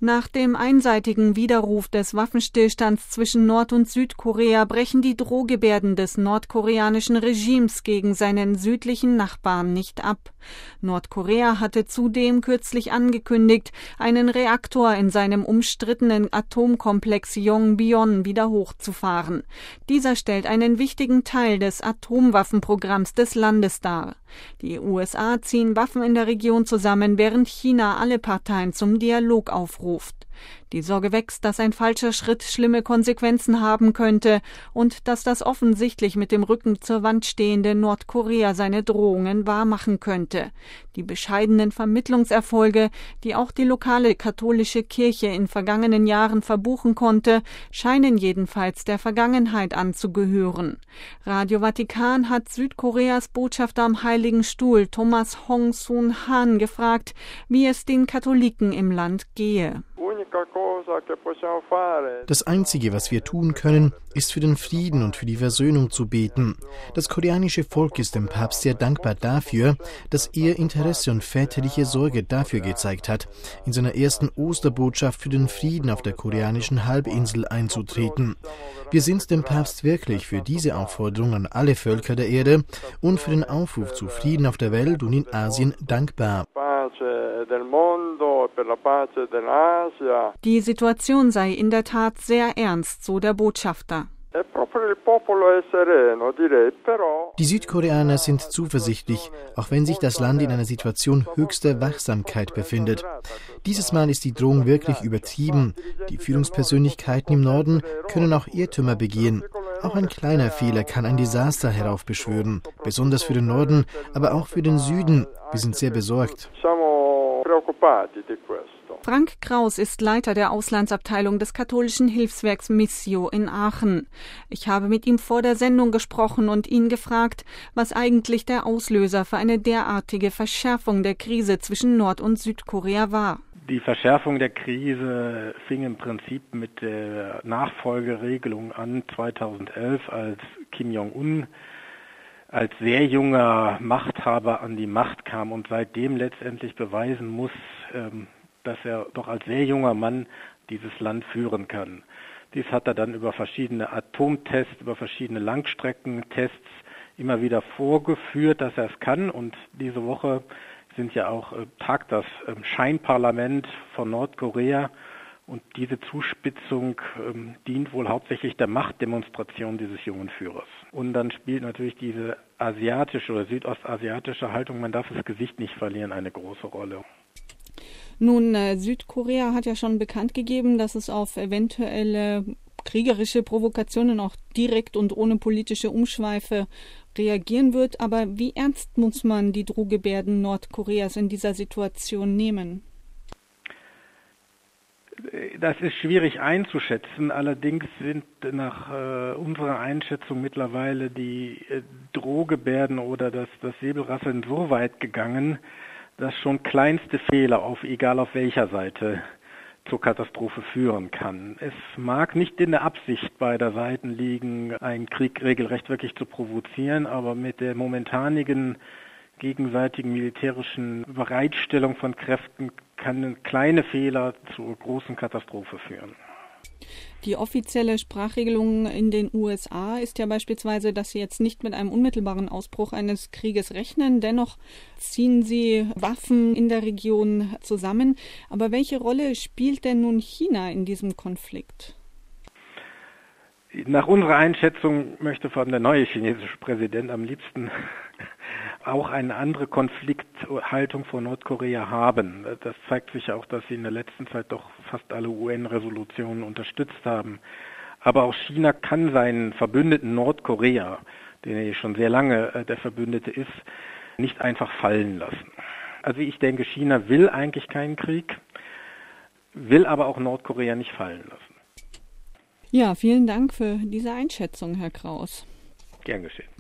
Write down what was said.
Nach dem einseitigen Widerruf des Waffenstillstands zwischen Nord- und Südkorea brechen die Drohgebärden des nordkoreanischen Regimes gegen seinen südlichen Nachbarn nicht ab. Nordkorea hatte zudem kürzlich angekündigt, einen Reaktor in seinem umstrittenen Atomkomplex Yongbyon wieder hochzufahren. Dieser stellt einen wichtigen Teil des Atomwaffenprogramms des Landes dar. Die USA ziehen Waffen in der Region zusammen, während China alle Parteien zum Dialog aufruft. Die Sorge wächst, dass ein falscher Schritt schlimme Konsequenzen haben könnte und dass das offensichtlich mit dem Rücken zur Wand stehende Nordkorea seine Drohungen wahrmachen könnte. Die bescheidenen Vermittlungserfolge, die auch die lokale katholische Kirche in vergangenen Jahren verbuchen konnte, scheinen jedenfalls der Vergangenheit anzugehören. Radio Vatikan hat Südkoreas Botschafter am Heiligen Stuhl Thomas Hong-Sun-Han gefragt, wie es den Katholiken im Land gehe. Das Einzige, was wir tun können, ist für den Frieden und für die Versöhnung zu beten. Das koreanische Volk ist dem Papst sehr dankbar dafür, dass er Interesse und väterliche Sorge dafür gezeigt hat, in seiner ersten Osterbotschaft für den Frieden auf der koreanischen Halbinsel einzutreten. Wir sind dem Papst wirklich für diese Aufforderung an alle Völker der Erde und für den Aufruf zu Frieden auf der Welt und in Asien dankbar. Die Situation sei in der Tat sehr ernst, so der Botschafter. Die Südkoreaner sind zuversichtlich, auch wenn sich das Land in einer Situation höchster Wachsamkeit befindet. Dieses Mal ist die Drohung wirklich übertrieben. Die Führungspersönlichkeiten im Norden können auch Irrtümer begehen. Auch ein kleiner Fehler kann ein Desaster heraufbeschwören, besonders für den Norden, aber auch für den Süden. Wir sind sehr besorgt. Frank Kraus ist Leiter der Auslandsabteilung des katholischen Hilfswerks Missio in Aachen. Ich habe mit ihm vor der Sendung gesprochen und ihn gefragt, was eigentlich der Auslöser für eine derartige Verschärfung der Krise zwischen Nord- und Südkorea war. Die Verschärfung der Krise fing im Prinzip mit der Nachfolgeregelung an 2011, als Kim Jong-un als sehr junger Machthaber an die Macht kam und seitdem letztendlich beweisen muss, dass er doch als sehr junger Mann dieses Land führen kann. Dies hat er dann über verschiedene Atomtests, über verschiedene Langstreckentests immer wieder vorgeführt, dass er es kann. Und diese Woche tagt das Scheinparlament von Nordkorea. Und diese Zuspitzung dient wohl hauptsächlich der Machtdemonstration dieses jungen Führers. Und dann spielt natürlich diese asiatische oder südostasiatische Haltung, man darf das Gesicht nicht verlieren, eine große Rolle. Nun, Südkorea hat ja schon bekannt gegeben, dass es auf eventuelle kriegerische Provokationen auch direkt und ohne politische Umschweife reagieren wird. Aber wie ernst muss man die Drohgebärden Nordkoreas in dieser Situation nehmen? Das ist schwierig einzuschätzen, allerdings sind nach unserer Einschätzung mittlerweile die Drohgebärden oder das Säbelrasseln so weit gegangen, dass schon kleinste Fehler, egal auf welcher Seite, zur Katastrophe führen kann. Es mag nicht in der Absicht beider Seiten liegen, einen Krieg regelrecht wirklich zu provozieren, aber mit der momentanigen gegenseitigen militärischen Bereitstellung von Kräften kann kleine Fehler zur großen Katastrophe führen. Die offizielle Sprachregelung in den USA ist ja beispielsweise, dass sie jetzt nicht mit einem unmittelbaren Ausbruch eines Krieges rechnen. Dennoch ziehen sie Waffen in der Region zusammen. Aber welche Rolle spielt denn nun China in diesem Konflikt? Nach unserer Einschätzung möchte vor allem der neue chinesische Präsident am liebsten auch eine andere Konflikthaltung vor Nordkorea haben. Das zeigt sich auch, dass sie in der letzten Zeit doch fast alle UN-Resolutionen unterstützt haben. Aber auch China kann seinen Verbündeten Nordkorea, den er schon sehr lange der Verbündete ist, nicht einfach fallen lassen. Also ich denke, China will eigentlich keinen Krieg, will aber auch Nordkorea nicht fallen lassen. Ja, vielen Dank für diese Einschätzung, Herr Kraus. Gern geschehen.